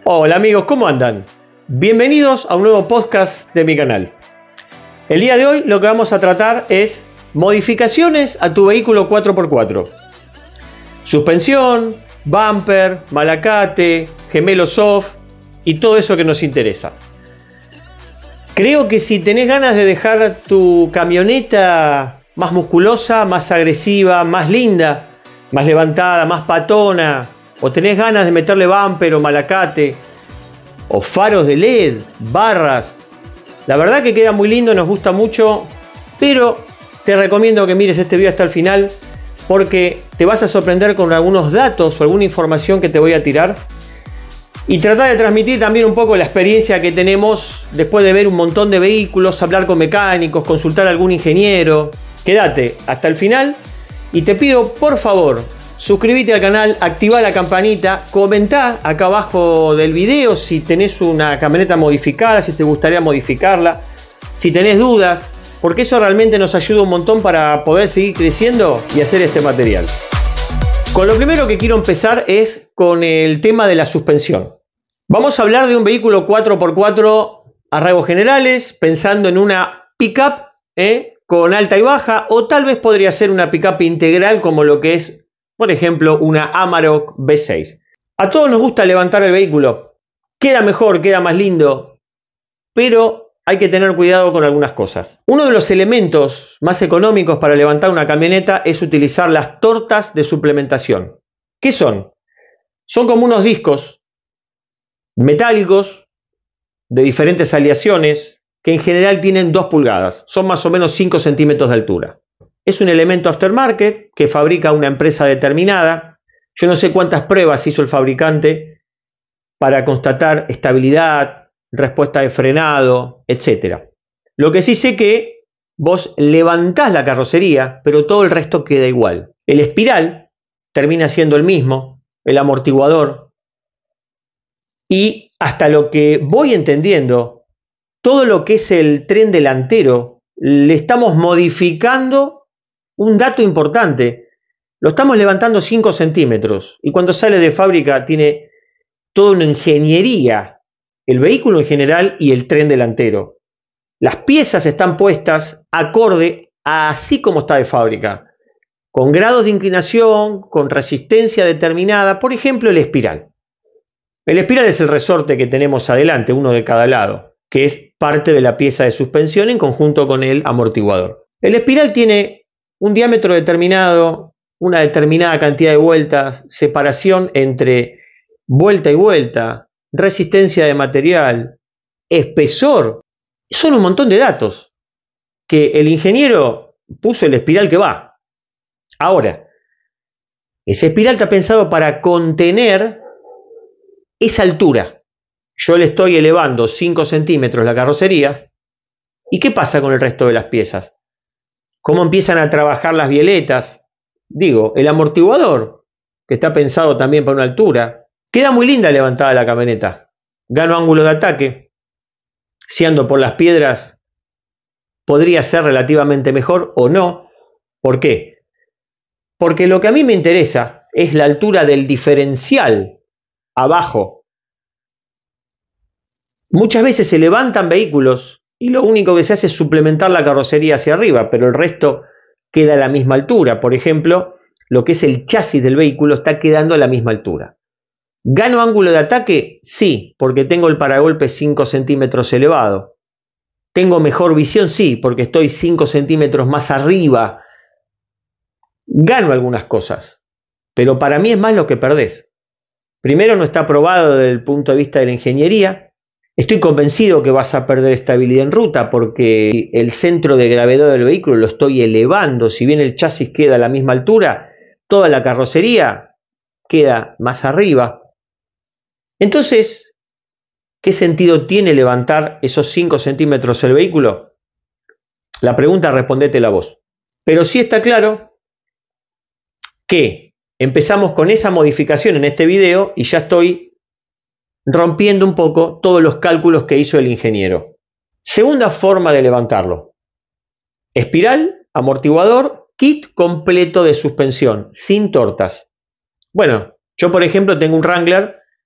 Hola amigos, ¿cómo andan? Bienvenidos a un nuevo podcast de mi canal. El día de hoy lo que vamos a tratar es modificaciones a tu vehículo 4x4. Suspensión, bumper, malacate, gemelo soft y todo eso que nos interesa. Creo que si tenés ganas de dejar tu camioneta más musculosa, más agresiva, más linda, más levantada, más patona, o tenés ganas de meterle bumper o malacate, o faros de LED, barras, la verdad que queda muy lindo, nos gusta mucho, pero te recomiendo que mires este video hasta el final porque te vas a sorprender con algunos datos o alguna información que te voy a tirar y tratar de transmitir también un poco la experiencia que tenemos después de ver un montón de vehículos, hablar con mecánicos, consultar a algún ingeniero. Quédate hasta el final y te pido por favor suscríbete al canal, activa la campanita, comentá acá abajo del video si tenés una camioneta modificada, si te gustaría modificarla, si tenés dudas, porque eso realmente nos ayuda un montón para poder seguir creciendo y hacer este material. Con lo primero que quiero empezar es con el tema de la suspensión. Vamos a hablar de un vehículo 4x4 a rasgos generales, pensando en una pickup con alta y baja, o tal vez podría ser una pickup integral como lo que es, por ejemplo, una Amarok V6. A todos nos gusta levantar el vehículo. Queda mejor, queda más lindo, pero hay que tener cuidado con algunas cosas. Uno de los elementos más económicos para levantar una camioneta es utilizar las tortas de suplementación. ¿Qué son? Son como unos discos metálicos de diferentes aleaciones que en general tienen 2 pulgadas. Son más o menos 5 centímetros de altura. Es un elemento aftermarket que fabrica una empresa determinada. Yo no sé cuántas pruebas hizo el fabricante para constatar estabilidad, respuesta de frenado, etc. Lo que sí sé que vos levantás la carrocería, pero todo el resto queda igual. El espiral termina siendo el mismo, el amortiguador. Y hasta lo que voy entendiendo, todo lo que es el tren delantero, le estamos modificando un dato importante, lo estamos levantando 5 centímetros y cuando sale de fábrica tiene toda una ingeniería, el vehículo en general y el tren delantero. Las piezas están puestas acorde a así como está de fábrica, con grados de inclinación, con resistencia determinada, por ejemplo el espiral. El espiral es el resorte que tenemos adelante, uno de cada lado, que es parte de la pieza de suspensión en conjunto con el amortiguador. El espiral tiene un diámetro determinado, una determinada cantidad de vueltas, separación entre vuelta y vuelta, resistencia de material, espesor. Son un montón de datos que el ingeniero puso el espiral que va. Ahora, ese espiral está pensado para contener esa altura. Yo le estoy elevando 5 centímetros la carrocería. ¿Y qué pasa con el resto de las piezas? ¿Cómo empiezan a trabajar las bieletas? Digo, el amortiguador, que está pensado también para una altura. Queda muy linda levantada la camioneta. Gano ángulo de ataque. Si ando por las piedras, podría ser relativamente mejor o no. ¿Por qué? Porque lo que a mí me interesa es la altura del diferencial abajo. Muchas veces se levantan vehículos y lo único que se hace es suplementar la carrocería hacia arriba, pero el resto queda a la misma altura. Por ejemplo, lo que es el chasis del vehículo está quedando a la misma altura. ¿Gano ángulo de ataque? Sí, porque tengo el paragolpe 5 centímetros elevado. ¿Tengo mejor visión? Sí, porque estoy 5 centímetros más arriba. Gano algunas cosas, pero para mí es más lo que perdés. Primero, no está probado desde el punto de vista de la ingeniería. Estoy convencido que vas a perder estabilidad en ruta porque el centro de gravedad del vehículo lo estoy elevando. Si bien el chasis queda a la misma altura, toda la carrocería queda más arriba. Entonces, ¿qué sentido tiene levantar esos 5 centímetros el vehículo? La pregunta respondétela vos. Pero sí está claro que empezamos con esa modificación en este video y ya estoy rompiendo un poco todos los cálculos que hizo el ingeniero. Segunda forma de levantarlo. Espiral, amortiguador, kit completo de suspensión, sin tortas. Bueno, yo por ejemplo tengo un Wrangler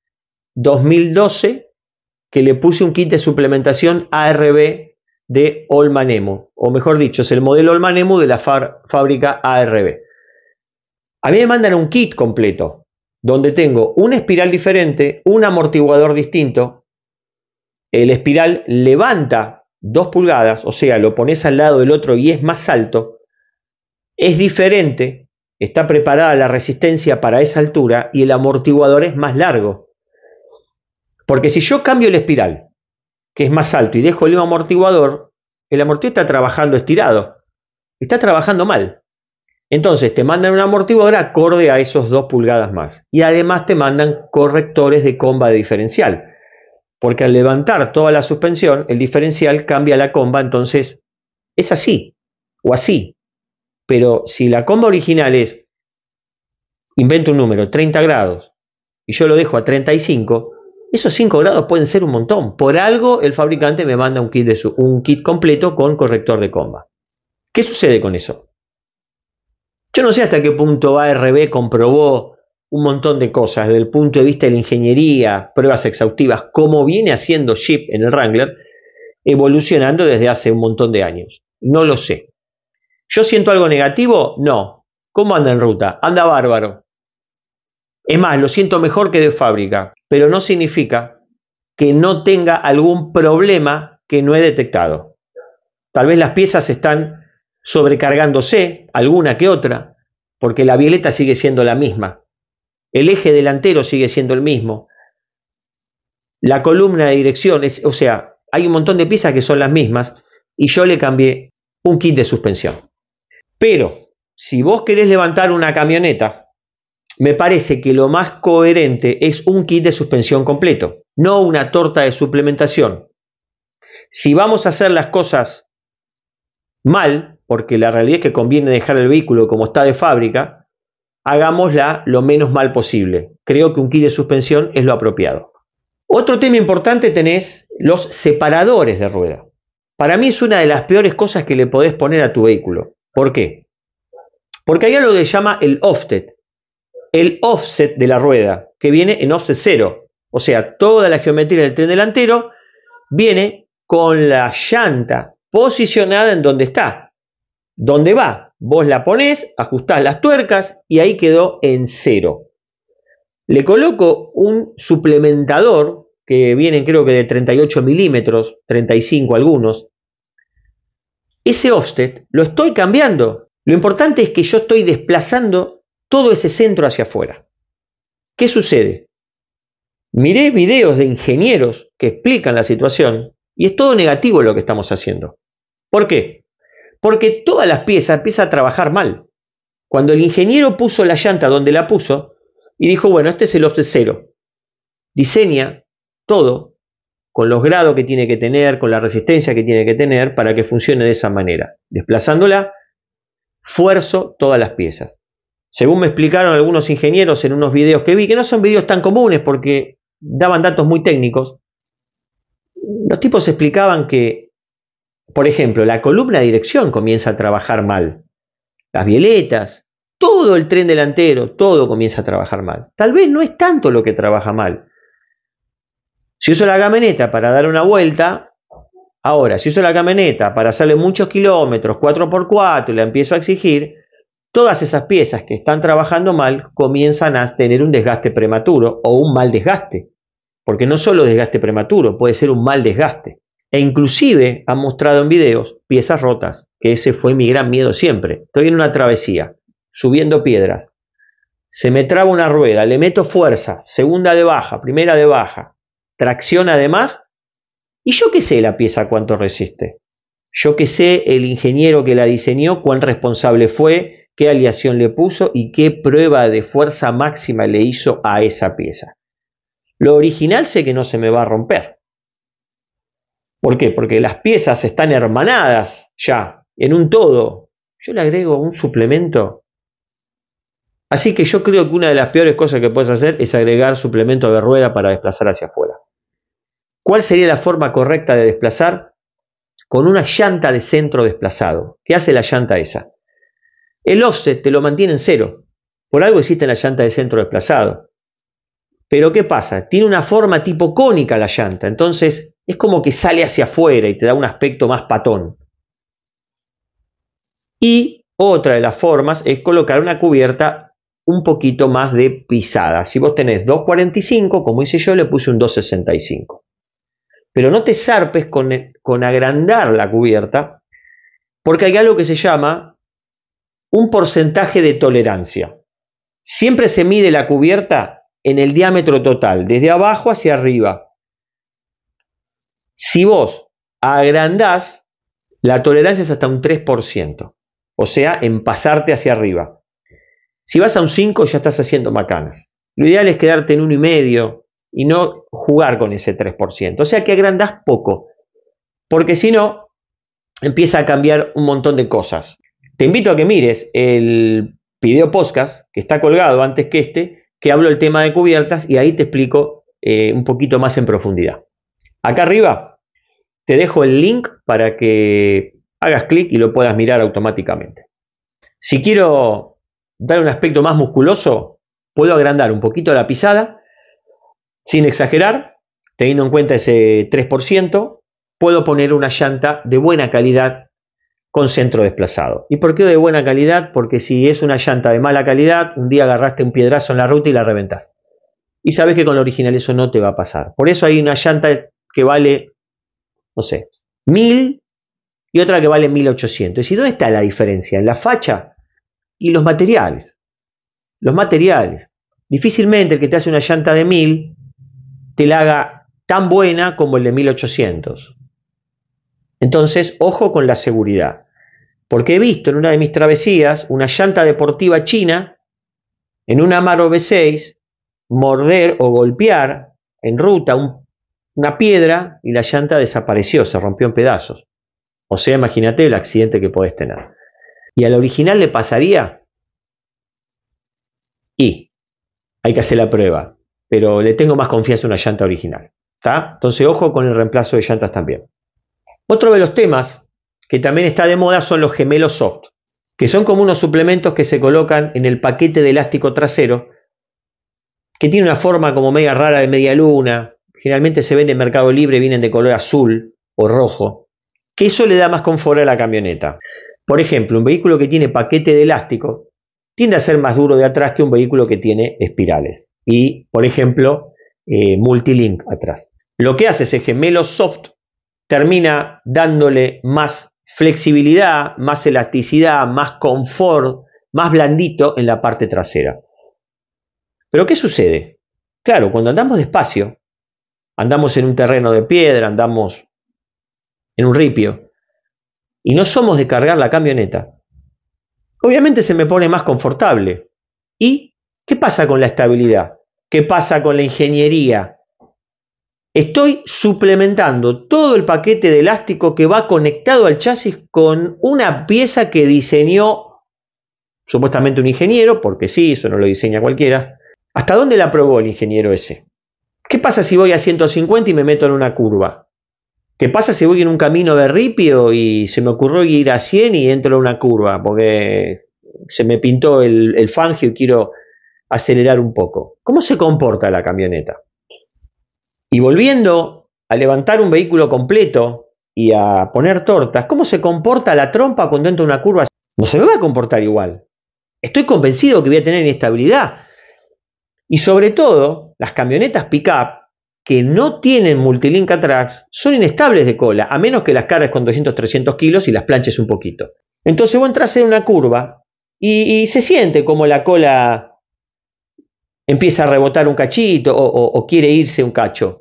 2012 que le puse un kit de suplementación ARB de Olmanemu, o mejor dicho, es el modelo Olmanemu de la fábrica ARB. A mí me mandan un kit completo, donde tengo una espiral diferente, un amortiguador distinto, el espiral levanta 2 pulgadas, o sea, lo pones al lado del otro y es más alto, es diferente, está preparada la resistencia para esa altura y el amortiguador es más largo. Porque si yo cambio el espiral, que es más alto, y dejo el amortiguador está trabajando estirado, está trabajando mal. Entonces te mandan un amortiguador acorde a esos 2 pulgadas más. Y además te mandan correctores de comba de diferencial. Porque al levantar toda la suspensión, el diferencial cambia la comba, entonces es así o así. Pero si la comba original es, invento un número, 30 grados, y yo lo dejo a 35, esos 5 grados pueden ser un montón. Por algo el fabricante me manda un kit completo con corrector de comba. ¿Qué sucede con eso? Yo no sé hasta qué punto ARB comprobó un montón de cosas desde el punto de vista de la ingeniería, pruebas exhaustivas, como viene haciendo Jeep en el Wrangler, evolucionando desde hace un montón de años. No lo sé. ¿Yo siento algo negativo? No. ¿Cómo anda en ruta? Anda bárbaro. Es más, lo siento mejor que de fábrica, pero no significa que no tenga algún problema que no he detectado. Tal vez las piezas están sobrecargándose, alguna que otra, porque la bieleta sigue siendo la misma. El eje delantero sigue siendo el mismo. La columna de dirección, o sea, hay un montón de piezas que son las mismas y yo le cambié un kit de suspensión. Pero, si vos querés levantar una camioneta, me parece que lo más coherente es un kit de suspensión completo, no una torta de suplementación. Si vamos a hacer las cosas mal, porque la realidad es que conviene dejar el vehículo como está de fábrica, hagámosla lo menos mal posible. Creo que un kit de suspensión es lo apropiado. Otro tema importante tenés los separadores de rueda. Para mí es una de las peores cosas que le podés poner a tu vehículo. ¿Por qué? Porque hay algo que se llama el offset de la rueda, que viene en offset 0. O sea, toda la geometría del tren delantero viene con la llanta posicionada en donde está. ¿Dónde va? Vos la ponés, ajustás las tuercas y ahí quedó en 0. Le coloco un suplementador que vienen creo que de 38 milímetros, 35 algunos. Ese offset lo estoy cambiando. Lo importante es que yo estoy desplazando todo ese centro hacia afuera. ¿Qué sucede? Miré videos de ingenieros que explican la situación y es todo negativo lo que estamos haciendo. ¿Por qué? Porque todas las piezas empiezan a trabajar mal. Cuando el ingeniero puso la llanta donde la puso y dijo, bueno, este es el offset 0. Diseña todo con los grados que tiene que tener, con la resistencia que tiene que tener para que funcione de esa manera. Desplazándola, fuerzo todas las piezas. Según me explicaron algunos ingenieros en unos videos que vi, que no son videos tan comunes porque daban datos muy técnicos, los tipos explicaban que, por ejemplo, la columna de dirección comienza a trabajar mal. Las bieletas, todo el tren delantero, todo comienza a trabajar mal. Tal vez no es tanto lo que trabaja mal. Si uso la camioneta para dar una vuelta, ahora, si uso la camioneta para hacerle muchos kilómetros, 4x4, y la empiezo a exigir, todas esas piezas que están trabajando mal comienzan a tener un desgaste prematuro o un mal desgaste. Porque no solo desgaste prematuro, puede ser un mal desgaste. E inclusive han mostrado en videos piezas rotas, que ese fue mi gran miedo siempre. Estoy en una travesía, subiendo piedras. Se me traba una rueda, le meto fuerza, segunda de baja, primera de baja, tracción además, y yo qué sé la pieza cuánto resiste. Yo qué sé el ingeniero que la diseñó, cuán responsable fue, qué aleación le puso y qué prueba de fuerza máxima le hizo a esa pieza. Lo original sé que no se me va a romper. ¿Por qué? Porque las piezas están hermanadas ya, en un todo. Yo le agrego un suplemento. Así que yo creo que una de las peores cosas que puedes hacer es agregar suplemento de rueda para desplazar hacia afuera. ¿Cuál sería la forma correcta de desplazar? Con una llanta de centro desplazado. ¿Qué hace la llanta esa? El offset te lo mantiene en 0. Por algo existe la llanta de centro desplazado. Pero ¿qué pasa? Tiene una forma tipo cónica la llanta, entonces es como que sale hacia afuera y te da un aspecto más patón. Y otra de las formas es colocar una cubierta un poquito más de pisada. Si vos tenés 2.45, como hice yo, le puse un 2.65. Pero no te zarpes con agrandar la cubierta, porque hay algo que se llama un porcentaje de tolerancia. Siempre se mide la cubierta en el diámetro total, desde abajo hacia arriba. Si vos agrandás, la tolerancia es hasta un 3%, o sea, en pasarte hacia arriba. Si vas a un 5 ya estás haciendo macanas. Lo ideal es quedarte en 1,5 y no jugar con ese 3%. O sea que agrandás poco, porque si no, empieza a cambiar un montón de cosas. Te invito a que mires el video podcast que está colgado antes que que hablo del tema de cubiertas y ahí te explico un poquito más en profundidad. Acá arriba te dejo el link para que hagas clic y lo puedas mirar automáticamente. Si quiero dar un aspecto más musculoso, puedo agrandar un poquito la pisada, sin exagerar, teniendo en cuenta ese 3%, puedo poner una llanta de buena calidad con centro desplazado. ¿Y por qué de buena calidad? Porque si es una llanta de mala calidad, un día agarraste un piedrazo en la ruta y la reventás. Y sabes que con la original eso no te va a pasar. Por eso hay una llanta que vale, no sé, 1.000 y otra que vale 1.800. ¿Y dónde está la diferencia? En la facha y los materiales. Los materiales. Difícilmente el que te hace una llanta de 1.000 te la haga tan buena como el de 1.800. Entonces, ojo con la seguridad. Porque he visto en una de mis travesías una llanta deportiva china en un Amarok V6 morder o golpear en ruta una piedra y la llanta desapareció, se rompió en pedazos. O sea, imagínate el accidente que podés tener. ¿Y al original le pasaría? Y hay que hacer la prueba, pero le tengo más confianza en una llanta original. ¿Tá? Entonces, ojo con el reemplazo de llantas también. Otro de los temas que también está de moda son los gemelos soft, que son como unos suplementos que se colocan en el paquete de elástico trasero, que tiene una forma como media rara de media luna. Generalmente se vende en Mercado Libre, vienen de color azul o rojo, que eso le da más confort a la camioneta. Por ejemplo, un vehículo que tiene paquete de elástico tiende a ser más duro de atrás que un vehículo que tiene espirales. Y, por ejemplo, multilink atrás. Lo que hace ese gemelo soft termina dándole más flexibilidad, más elasticidad, más confort, más blandito en la parte trasera. Pero ¿qué sucede? Claro, cuando andamos despacio, andamos en un terreno de piedra, andamos en un ripio, y no somos de cargar la camioneta, obviamente se me pone más confortable. ¿Y qué pasa con la estabilidad? ¿Qué pasa con la ingeniería? Estoy suplementando todo el paquete de elástico que va conectado al chasis con una pieza que diseñó supuestamente un ingeniero, porque sí, eso no lo diseña cualquiera. ¿Hasta dónde la probó el ingeniero ese? ¿Qué pasa si voy a 150 y me meto en una curva? ¿Qué pasa si voy en un camino de ripio y se me ocurrió ir a 100 y entro en una curva? Porque se me pintó el fangio y quiero acelerar un poco. ¿Cómo se comporta la camioneta? Y volviendo a levantar un vehículo completo y a poner tortas, ¿cómo se comporta la trompa cuando entra en una curva? No se me va a comportar igual. Estoy convencido que voy a tener inestabilidad. Y sobre todo, las camionetas pick-up que no tienen multilink atrás son inestables de cola, a menos que las cargues con 200-300 kilos y las planches un poquito. Entonces vos entras en una curva y se siente como la cola empieza a rebotar un cachito o quiere irse un cacho,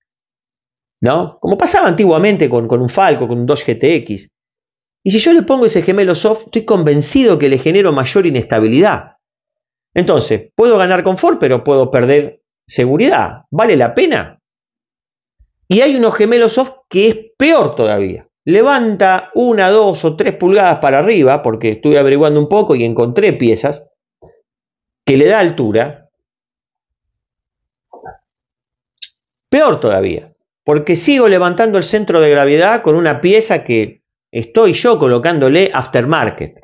¿no? Como pasaba antiguamente con un Falco, con un Dodge GTX. Y si yo le pongo ese gemelo soft, estoy convencido que le genero mayor inestabilidad. Entonces, puedo ganar confort, pero puedo perder seguridad. ¿Vale la pena? Y hay unos gemelos soft que es peor todavía. Levanta 1, 2 o 3 pulgadas para arriba, porque estuve averiguando un poco y encontré piezas que le da altura. Peor todavía, porque sigo levantando el centro de gravedad con una pieza que estoy yo colocándole aftermarket.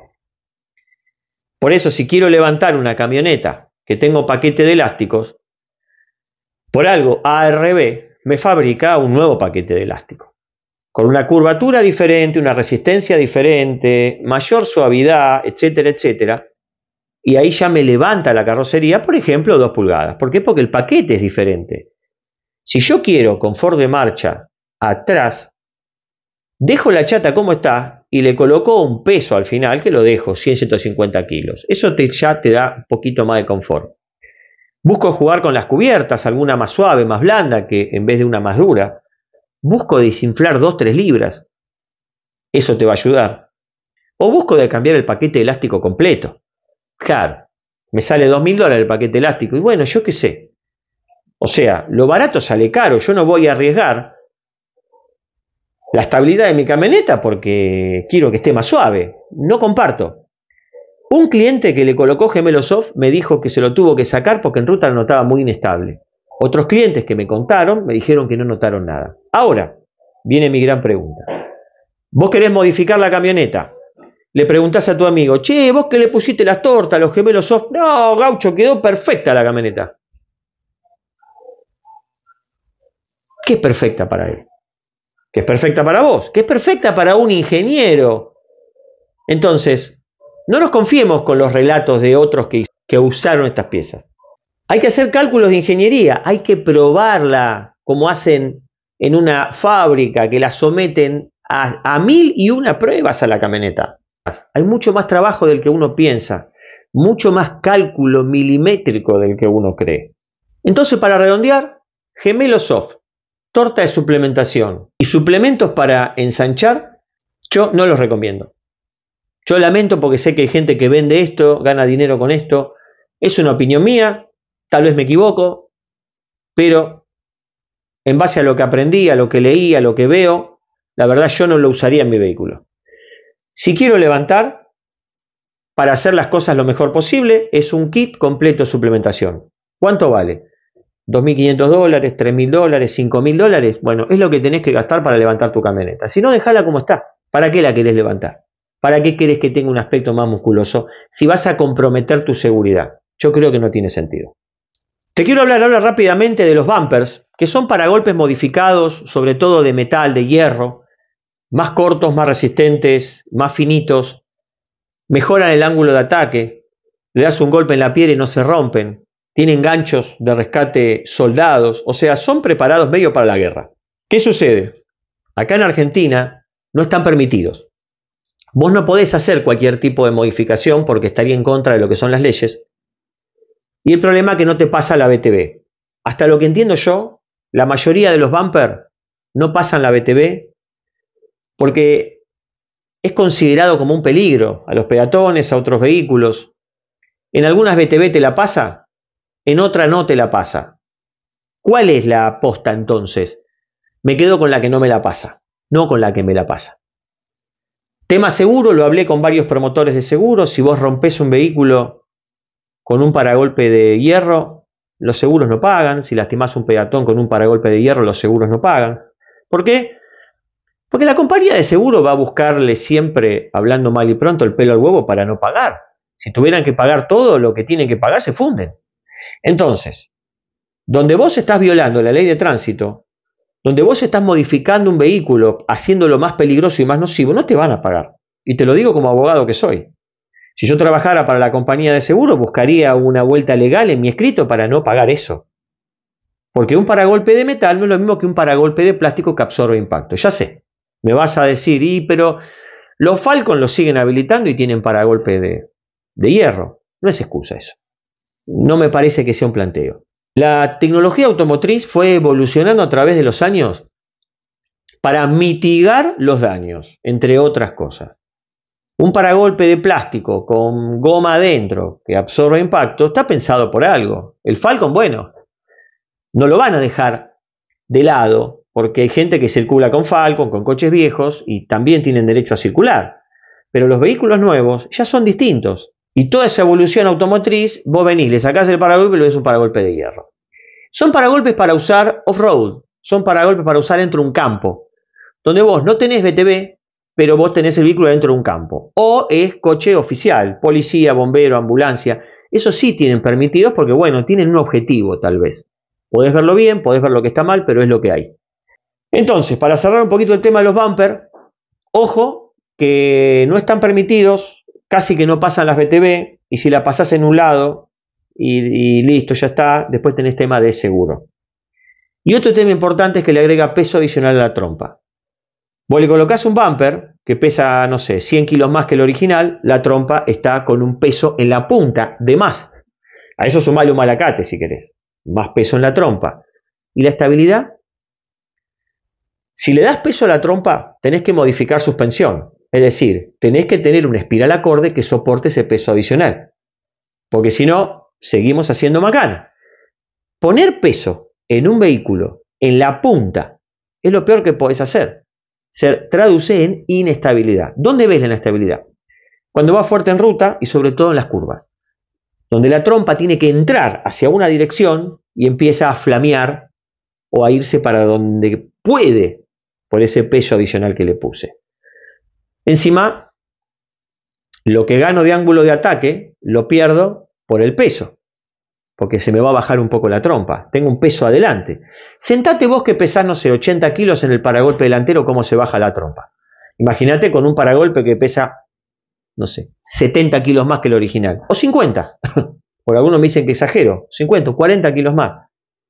Por eso, si quiero levantar una camioneta que tengo paquete de elásticos, Por algo, ARB me fabrica un nuevo paquete de elástico, con una curvatura diferente, una resistencia diferente, mayor suavidad, etcétera, etcétera. Y ahí ya me levanta la carrocería, por ejemplo, 2 pulgadas. ¿Por qué? Porque el paquete es diferente. Si yo quiero confort de marcha atrás, dejo la chata como está y le coloco un peso al final que lo dejo, 100-150 kilos. Eso ya te da un poquito más de confort. Busco jugar con las cubiertas, alguna más suave, más blanda, que en vez de una más dura. Busco desinflar 2-3 libras. Eso te va a ayudar. O busco de cambiar el paquete elástico completo. Claro, me sale $2.000 el paquete elástico. Y bueno, yo qué sé. O sea, lo barato sale caro. Yo no voy a arriesgar la estabilidad de mi camioneta porque quiero que esté más suave. No comparto. Un cliente que le colocó Gemelo Soft me dijo que se lo tuvo que sacar porque en ruta lo notaba muy inestable. Otros clientes que me contaron me dijeron que no notaron nada. Ahora, viene mi gran pregunta. Vos querés modificar la camioneta. Le preguntás a tu amigo, che, vos que le pusiste las tortas, los Gemelos Soft. No, gaucho, quedó perfecta la camioneta. ¿Qué es perfecta para él? ¿Qué es perfecta para vos? ¿Qué es perfecta para un ingeniero? Entonces, no nos confiemos con los relatos de otros que usaron estas piezas. Hay que hacer cálculos de ingeniería, hay que probarla como hacen en una fábrica, que la someten a 1001 pruebas a la camioneta. Hay mucho más trabajo del que uno piensa, mucho más cálculo milimétrico del que uno cree. Entonces, para redondear, Gemelo Soft, torta de suplementación y suplementos para ensanchar, yo no los recomiendo. Yo lamento porque sé que hay gente que vende esto, gana dinero con esto. Es una opinión mía, tal vez me equivoco, pero en base a lo que aprendí, a lo que leí, a lo que veo, la verdad yo no lo usaría en mi vehículo. Si quiero levantar, para hacer las cosas lo mejor posible, es un kit completo de suplementación. ¿Cuánto vale? $2.500, $3.000, $5.000. Bueno, es lo que tenés que gastar para levantar tu camioneta. Si no, dejala como está. ¿Para qué la querés levantar? ¿Para qué querés que tenga un aspecto más musculoso si vas a comprometer tu seguridad? Yo creo que no tiene sentido. Te quiero hablar ahora rápidamente de los bumpers, que son paragolpes modificados, sobre todo de metal, de hierro, más cortos, más resistentes, más finitos, mejoran el ángulo de ataque, le das un golpe en la piel y no se rompen, tienen ganchos de rescate soldados, o sea, son preparados medio para la guerra. ¿Qué sucede? Acá en Argentina no están permitidos. Vos no podés hacer cualquier tipo de modificación porque estaría en contra de lo que son las leyes. Y el problema es que no te pasa la BTV. Hasta lo que entiendo yo, la mayoría de los bumpers no pasan la BTV porque es considerado como un peligro a los peatones, a otros vehículos. En algunas BTV te la pasa, en otra no te la pasa. ¿Cuál es la aposta entonces? Me quedo con la que no me la pasa, no con la que me la pasa. Tema seguro, lo hablé con varios promotores de seguros. Si vos rompés un vehículo con un paragolpe de hierro, los seguros no pagan. Si lastimás un peatón con un paragolpe de hierro, los seguros no pagan. ¿Por qué? Porque la compañía de seguro va a buscarle siempre, hablando mal y pronto, el pelo al huevo para no pagar. Si tuvieran que pagar todo lo que tienen que pagar, se funden. Entonces, donde vos estás violando la ley de tránsito, donde vos estás modificando un vehículo, haciéndolo más peligroso y más nocivo, no te van a pagar. Y te lo digo como abogado que soy. Si yo trabajara para la compañía de seguro, buscaría una vuelta legal en mi escrito para no pagar eso. Porque un paragolpe de metal no es lo mismo que un paragolpe de plástico que absorbe impacto. Ya sé, me vas a decir, pero los Falcon los siguen habilitando y tienen paragolpe de hierro. No es excusa eso. No me parece que sea un planteo. La tecnología automotriz fue evolucionando a través de los años para mitigar los daños, entre otras cosas. Un paragolpe de plástico con goma adentro que absorbe impacto está pensado por algo. El Falcon, bueno, no lo van a dejar de lado porque hay gente que circula con Falcon, con coches viejos y también tienen derecho a circular. Pero los vehículos nuevos ya son distintos. Y toda esa evolución automotriz, vos venís, le sacás el paragolpe y le ves un paragolpe de hierro. Son paragolpes para usar off-road, son paragolpes para usar dentro de un campo, donde vos no tenés BTV, pero vos tenés el vehículo dentro de un campo. O es coche oficial, policía, bombero, ambulancia. Esos sí tienen permitidos porque, bueno, tienen un objetivo tal vez. Podés verlo bien, podés ver lo que está mal, pero es lo que hay. Entonces, para cerrar un poquito el tema de los bumpers, ojo que no están permitidos, casi que no pasan las BTV, y si la pasás en un lado y listo, ya está, después tenés tema de seguro. Y otro tema importante es que le agrega peso adicional a la trompa. Vos le colocás un bumper que pesa, no sé, 100 kilos más que el original, la trompa está con un peso en la punta de más. A eso sumale un malacate si querés, más peso en la trompa. ¿Y la estabilidad? Si le das peso a la trompa, tenés que modificar suspensión. Es decir, tenés que tener una espiral acorde que soporte ese peso adicional. Porque si no, seguimos haciendo macana. Poner peso en un vehículo, en la punta, es lo peor que podés hacer. Se traduce en inestabilidad. ¿Dónde ves la inestabilidad? Cuando va fuerte en ruta y sobre todo en las curvas, donde la trompa tiene que entrar hacia una dirección y empieza a flamear o a irse para donde puede por ese peso adicional que le puse. Encima, lo que gano de ángulo de ataque lo pierdo por el peso, porque se me va a bajar un poco la trompa. Tengo un peso adelante. Sentate vos que pesás, no sé, 80 kilos en el paragolpe delantero, cómo se baja la trompa. Imagínate con un paragolpe que pesa, no sé, 70 kilos más que el original. O 50. Por algunos me dicen que exagero. 50 o 40 kilos más.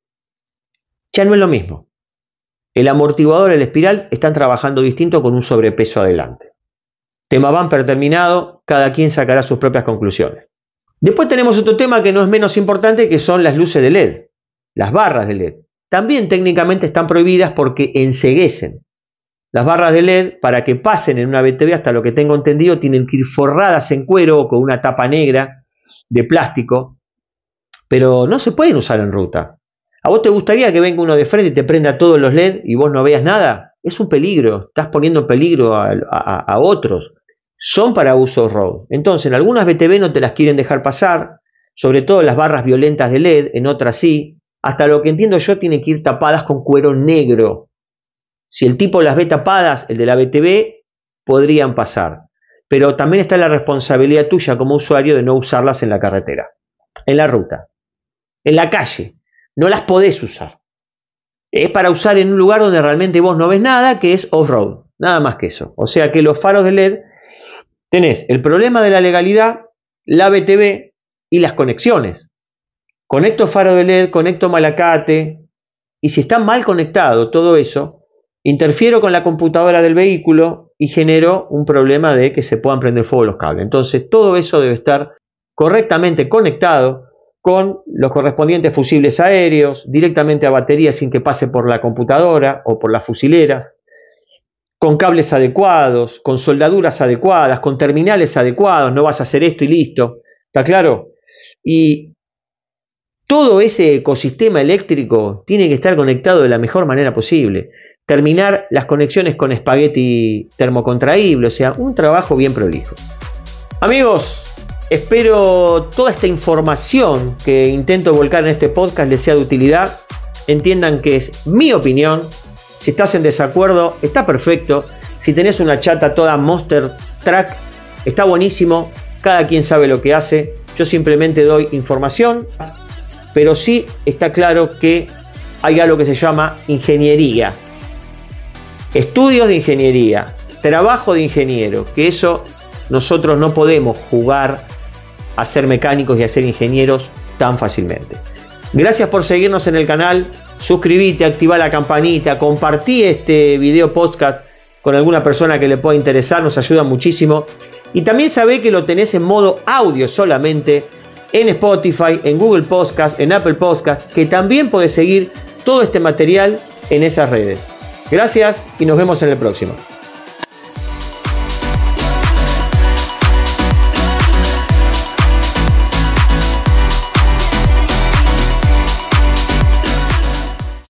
Ya no es lo mismo. El amortiguador y el espiral están trabajando distinto con un sobrepeso adelante. Tema bumper terminado, cada quien sacará sus propias conclusiones. Después tenemos otro tema que no es menos importante, que son las luces de LED, las barras de LED. También técnicamente están prohibidas porque enceguecen. Las barras de LED, para que pasen en una BTV, hasta lo que tengo entendido, tienen que ir forradas en cuero o con una tapa negra de plástico, pero no se pueden usar en ruta. ¿A vos te gustaría que venga uno de frente y te prenda todos los LED y vos no veas nada? Es un peligro, estás poniendo en peligro a otros. Son para uso off-road. Entonces, en algunas BTV no te las quieren dejar pasar, sobre todo las barras violentas de LED, en otras sí. Hasta lo que entiendo yo, tienen que ir tapadas con cuero negro. Si el tipo las ve tapadas, el de la BTV, podrían pasar. Pero también está la responsabilidad tuya como usuario de no usarlas en la carretera, en la ruta, en la calle. No las podés usar. Es para usar en un lugar donde realmente vos no ves nada, que es off-road. Nada más que eso. O sea que los faros de LED, tenés el problema de la legalidad, la BTV y las conexiones. Conecto faro de LED, conecto malacate, y si está mal conectado todo eso, interfiero con la computadora del vehículo y genero un problema de que se puedan prender fuego los cables. Entonces todo eso debe estar correctamente conectado con los correspondientes fusibles aéreos, directamente a batería sin que pase por la computadora o por la fusilera, con cables adecuados, con soldaduras adecuadas, con terminales adecuados. No vas a hacer esto y listo, ¿está claro? Y todo ese ecosistema eléctrico tiene que estar conectado de la mejor manera posible. Terminar las conexiones con espagueti termocontraíble, o sea, un trabajo bien prolijo. Amigos, espero toda esta información que intento volcar en este podcast les sea de utilidad. Entiendan que es mi opinión. Si estás en desacuerdo, está perfecto. Si tenés una chata toda Monster Truck, está buenísimo. Cada quien sabe lo que hace. Yo simplemente doy información. Pero sí está claro que hay algo que se llama ingeniería. Estudios de ingeniería. Trabajo de ingeniero. Que eso nosotros no podemos jugar a ser mecánicos y a ser ingenieros tan fácilmente. Gracias por seguirnos en el canal. Suscríbete, activa la campanita, compartí este video podcast con alguna persona que le pueda interesar, nos ayuda muchísimo. Y también sabé que lo tenés en modo audio solamente en Spotify, en Google Podcast, en Apple Podcast, que también podés seguir todo este material en esas redes. Gracias y nos vemos en el próximo.